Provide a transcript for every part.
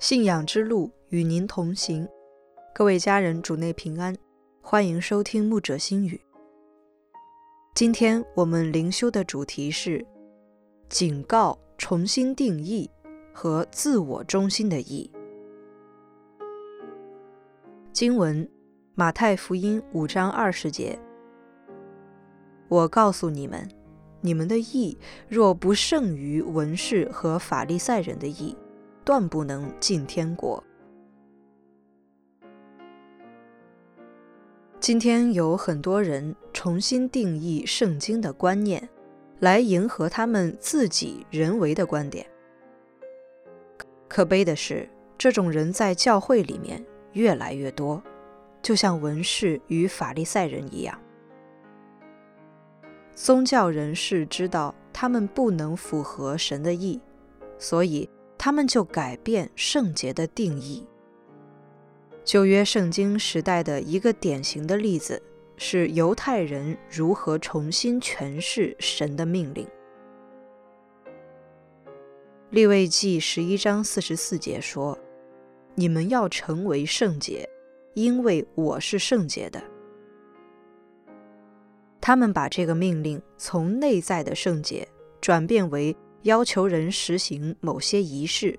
信仰之路与您同行。各位家人主内平安，欢迎收听牧者心语。今天我们灵修的主题是警告重新定义和自我中心的义。经文马太福音5章20节，我告诉你们，你们的义若不胜于文士和法利赛人的义，断不能进天国。今天有很多人重新定义圣经的观念，来迎合他们自己人为的观点。可悲的是，这种人在教会里面越来越多，就像文士与法利赛人一样。宗教人士知道他们不能符合神的意，所以他们就改变圣洁的定义。旧约圣经时代的一个典型的例子是犹太人如何重新诠释神的命令。利未记11章44节说，你们要成为圣洁，因为我是圣洁的。他们把这个命令从内在的圣洁转变为要求人实行某些仪式。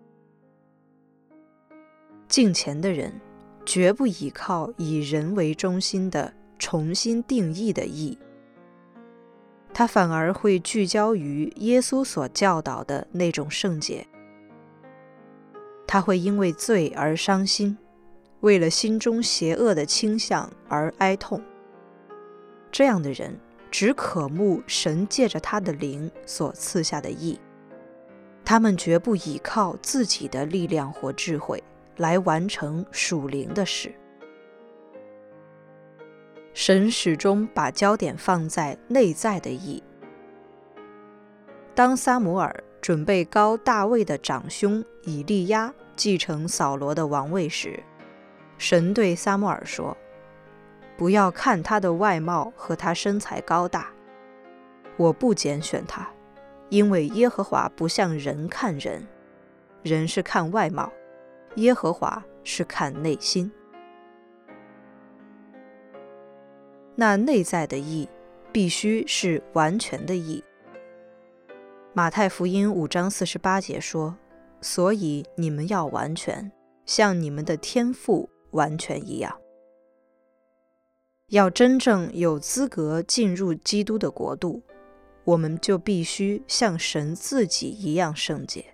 敬虔的人绝不依靠以人为中心的重新定义的义，他反而会聚焦于耶稣所教导的那种圣洁。他会因为罪而伤心，为了心中邪恶的倾向而哀痛。这样的人只渴慕神借着他的灵所赐下的义，他们绝不依靠自己的力量或智慧来完成属灵的事。神始终把焦点放在内在的义。当撒母耳准备膏大卫的长兄以利亚继承扫罗的王位时，神对撒母耳说，不要看他的外貌和他身材高大，我不拣选他，因为耶和华不像人看人，人是看外貌，耶和华是看内心。那内在的义必须是完全的义。马太福音5章48节说，所以你们要完全，像你们的天父完全一样。要真正有资格进入基督的国度，我们就必须像神自己一样圣洁。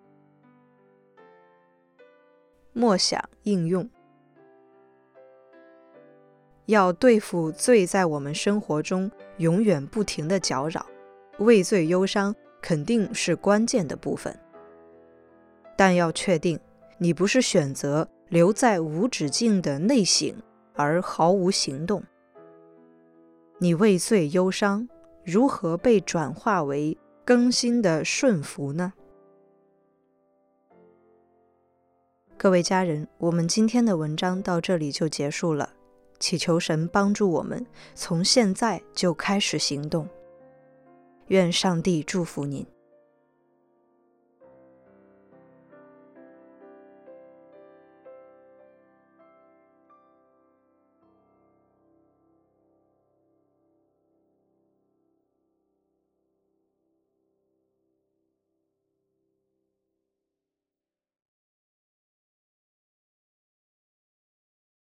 默想应用，要对付罪在我们生活中永远不停的搅扰，为罪忧伤肯定是关键的部分。但要确定，你不是选择留在无止境的内省而毫无行动。你为罪忧伤，如何被转化为更新的顺服呢？各位家人，我们今天的文章到这里就结束了，祈求神帮助我们从现在就开始行动。愿上帝祝福您。